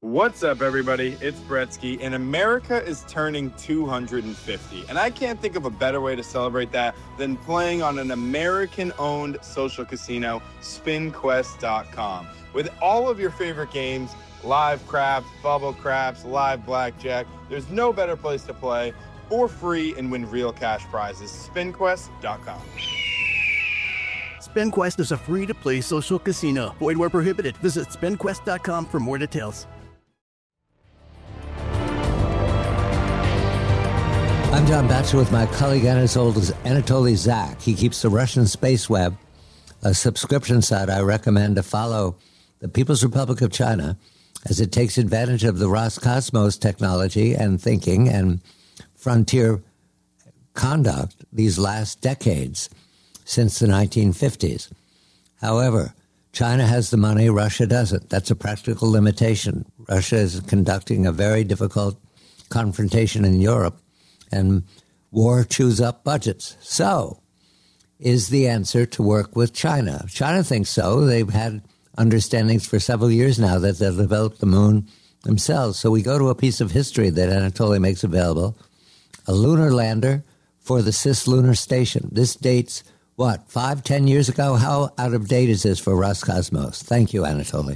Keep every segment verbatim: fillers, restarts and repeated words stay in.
What's up, everybody? It's Bretsky, and America is turning two hundred fifty. And I can't think of a better way to celebrate that than playing on an American-owned social casino, spin quest dot com. With all of your favorite games, live craps, bubble craps, live blackjack, there's no better place to play for free and win real cash prizes. spin quest dot com. SpinQuest is a free-to-play social casino. Void where prohibited. Visit spin quest dot com for more details. I'm John Batchelor with my colleague Anatoly Zak. He keeps the Russian Space Web, a subscription site I recommend to follow the People's Republic of China as it takes advantage of the Roscosmos technology and thinking and frontier conduct these last decades since the nineteen fifties. However, China has the money, Russia doesn't. That's a practical limitation. Russia is conducting a very difficult confrontation in Europe, and war chews up budgets. So, is the answer to work with China? China thinks so. They've had understandings for several years now that they'll develop the moon themselves. So we go to a piece of history that Anatoly makes available, a lunar lander for the cislunar station. This dates, what, five, ten years ago? How out of date is this for Roscosmos? Thank you, Anatoly.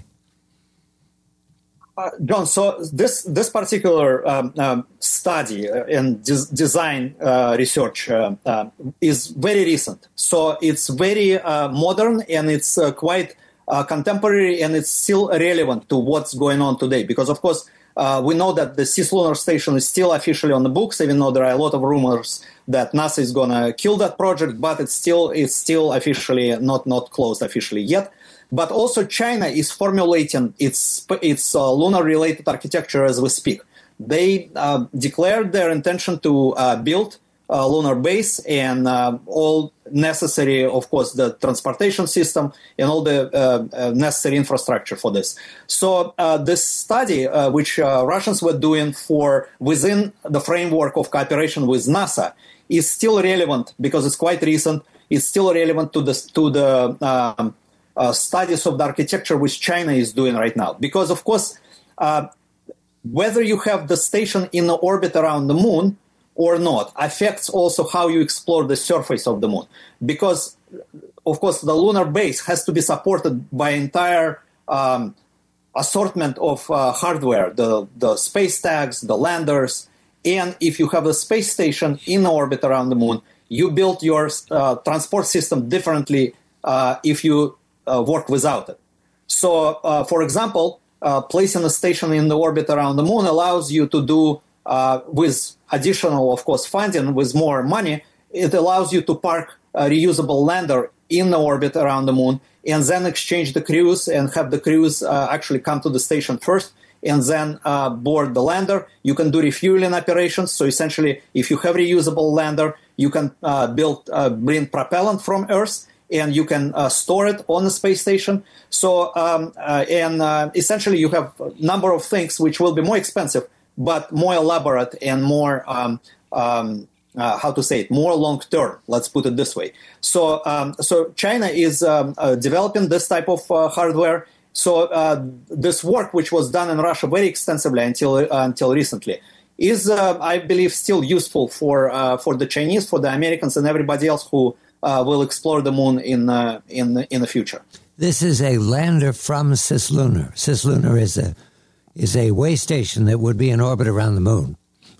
Uh, John, so this this particular um, um, study and des- design uh, research uh, uh, is very recent. So it's very uh, modern and it's uh, quite uh, contemporary, and it's still relevant to what's going on today. Because, of course, uh, we know that the cislunar station is still officially on the books, even though there are a lot of rumors that NASA is going to kill that project, but it's still it's still officially not, not closed officially yet. But also China is formulating its its uh, lunar-related architecture as we speak. They uh, declared their intention to uh, build a lunar base and uh, all necessary, of course, the transportation system and all the uh, uh, necessary infrastructure for this. So uh, this study, uh, which uh, Russians were doing for within the framework of cooperation with NASA, is still relevant because it's quite recent. It's still relevant to the to the um, Uh, studies of the architecture which China is doing right now. Because, of course, uh, whether you have the station in the orbit around the moon or not affects also how you explore the surface of the moon. Because, of course, the lunar base has to be supported by entire um, assortment of uh, hardware, the, the space tags, the landers. And if you have a space station in the orbit around the moon, you build your uh, transport system differently uh, if you Uh, work without it. So, uh, for example, uh, placing a station in the orbit around the moon allows you to do, uh, with additional, of course, funding, with more money, it allows you to park a reusable lander in the orbit around the moon and then exchange the crews and have the crews uh, actually come to the station first and then uh, board the lander. You can do refueling operations. So essentially, if you have a reusable lander, you can uh, build, uh, bring propellant from Earth, and you can uh, store it on the space station. So, um, uh, and uh, essentially you have a number of things which will be more expensive, but more elaborate and more, um, um, uh, how to say it, more long-term, let's put it this way. So, um, so China is um, uh, developing this type of uh, hardware. So uh, this work, which was done in Russia very extensively until uh, until recently, is, uh, I believe, still useful for uh, for the Chinese, for the Americans, and everybody else who Uh, will explore the moon in uh, in the, in the future. This is a lander from Cislunar. Cislunar is a is a way station that would be in orbit around the moon,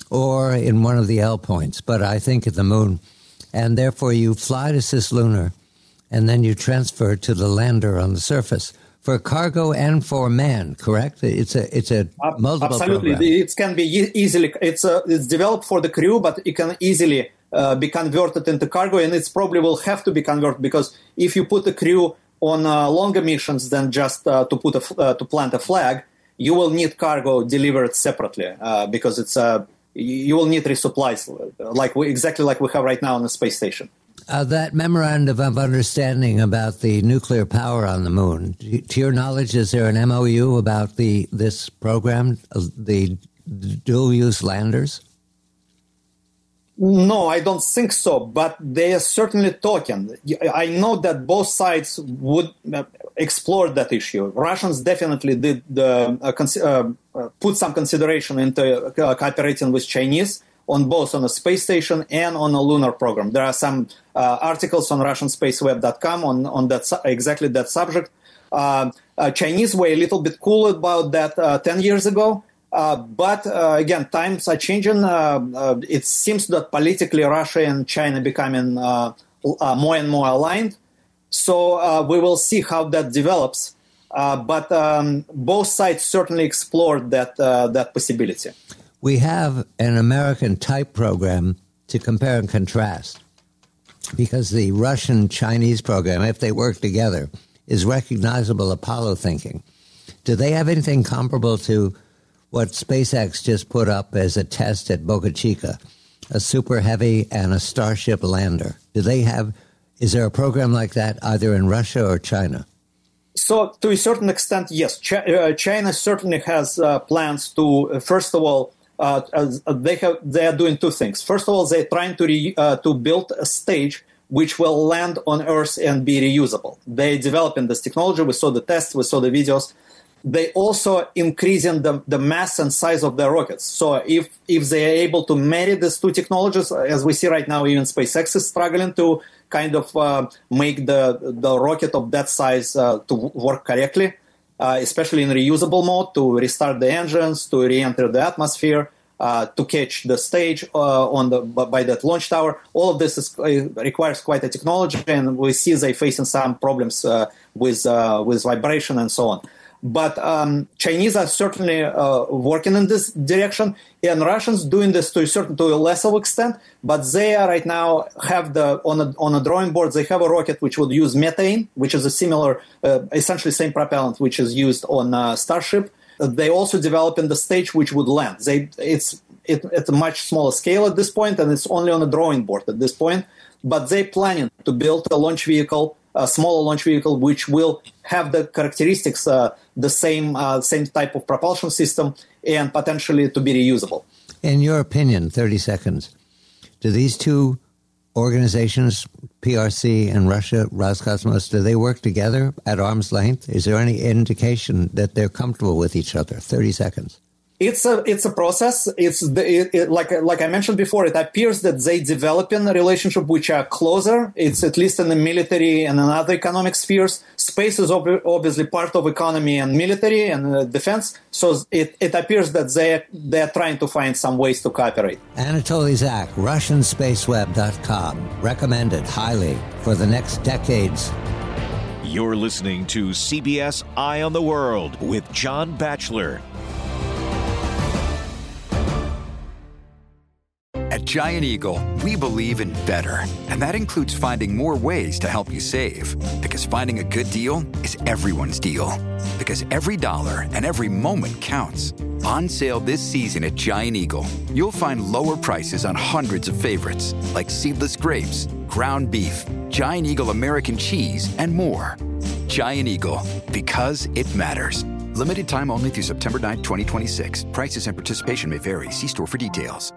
or in one of the L points. But I think at the moon, and therefore you fly to Cislunar, and then you transfer to the lander on the surface for cargo and for man. Correct? It's a it's a multiple absolutely. program. It can be e- easily. It's a, it's developed for the crew, but it can easily Uh, be converted into cargo, and it's probably will have to be converted because if you put the crew on uh, longer missions than just uh, to put a, uh, to plant a flag, you will need cargo delivered separately uh, because it's uh, you will need resupplies like we, exactly like we have right now on the space station. Uh, that memorandum of understanding about the nuclear power on the moon, to your knowledge, is there an M O U about the this program, uh, the dual-use landers? No, I don't think so, but they are certainly talking. I know that both sides would explore that issue. Russians definitely did the, uh, uh, put some consideration into uh, cooperating with Chinese on both on the space station and on a lunar program. There are some uh, articles on Russian Space Web dot com on, on that su- exactly that subject. Uh, uh, Chinese were a little bit cool about that uh, ten years ago. Uh, but uh, again, times are changing. Uh, uh, it seems that politically Russia and China becoming uh, uh, more and more aligned. So uh, we will see how that develops. Uh, but um, both sides certainly explored that uh, that possibility. We have an American type program to compare and contrast, because the Russian-Chinese program, if they work together, is recognizable Apollo thinking. Do they have anything comparable to what SpaceX just put up as a test at Boca Chica, a Super Heavy and a Starship lander? Do they have, is there a program like that either in Russia or China? So to a certain extent, yes. Ch- uh, China certainly has uh, plans to, uh, first of all, uh, uh, they have they are doing two things. First of all, they're trying to re- uh, to build a stage which will land on Earth and be reusable. They're developing this technology. We saw the tests, we saw the videos. They also increasing the, the mass and size of their rockets. So if if they are able to marry these two technologies, as we see right now, even SpaceX is struggling to kind of uh, make the the rocket of that size uh, to work correctly, uh, especially in reusable mode, to restart the engines, to re-enter the atmosphere, uh, to catch the stage uh, on the by that launch tower. All of this is, uh, requires quite a technology, and we see they facing some problems uh, with uh, with vibration and so on. But um, Chinese are certainly uh, working in this direction, and Russians doing this to a certain, to a lesser extent. But they are right now have the on a on a drawing board. They have a rocket which would use methane, which is a similar, uh, essentially same propellant which is used on uh, Starship. They also developing the stage which would land. They it's it, at a much smaller scale at this point, and it's only on a drawing board at this point. But they're planning to build a launch vehicle, a smaller launch vehicle, which will have the characteristics, uh, the same uh, same type of propulsion system, and potentially to be reusable. In your opinion, thirty seconds, do these two organizations, P R C and Russia, Roscosmos, do they work together at arm's length? Is there any indication that they're comfortable with each other? thirty seconds. It's a it's a process. It's the, it, it, like like I mentioned before. It appears that they developing a relationship which are closer. It's at least in the military and in other economic spheres. Space is ob- obviously part of economy and military and uh, defense. So it, it appears that they they're trying to find some ways to cooperate. Anatoly Zak, Russian Space Web dot com, recommended highly for the next decades. You're listening to C B S Eye on the World with John Batchelor. At Giant Eagle, we believe in better, and that includes finding more ways to help you save. Because finding a good deal is everyone's deal. Because every dollar and every moment counts. On sale this season at Giant Eagle, you'll find lower prices on hundreds of favorites, like seedless grapes, ground beef, Giant Eagle American cheese, and more. Giant Eagle, because it matters. Limited time only through September ninth, twenty twenty-six. Prices and participation may vary. See store for details.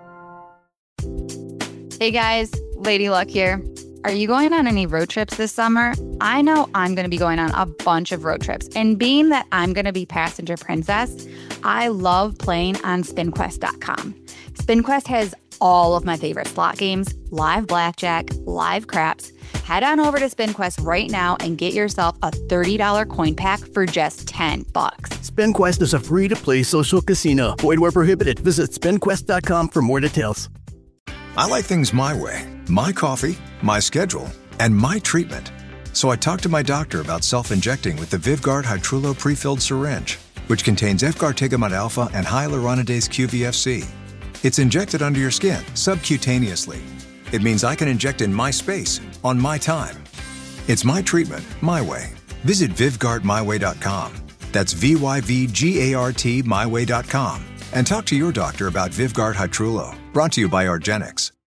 Hey guys, Lady Luck here. Are you going on any road trips this summer? I know I'm going to be going on a bunch of road trips. And being that I'm going to be passenger princess, I love playing on spin quest dot com. SpinQuest has all of my favorite slot games, live blackjack, live craps. Head on over to SpinQuest right now and get yourself a thirty dollars coin pack for just ten bucks. SpinQuest is a free-to-play social casino. Void where prohibited. Visit spin quest dot com for more details. I like things my way. My coffee, my schedule, and my treatment. So I talked to my doctor about self-injecting with the Vyvgart Hytrulo pre-filled syringe, which contains efgartigimod alpha and hyaluronidase Q V F C. It's injected under your skin, subcutaneously. It means I can inject in my space, on my time. It's my treatment, my way. Visit Vyvgart my way dot com. That's V Y V G A R T my way dot com. And talk to your doctor about Vyvgart Hytrulo. Brought to you by argenx.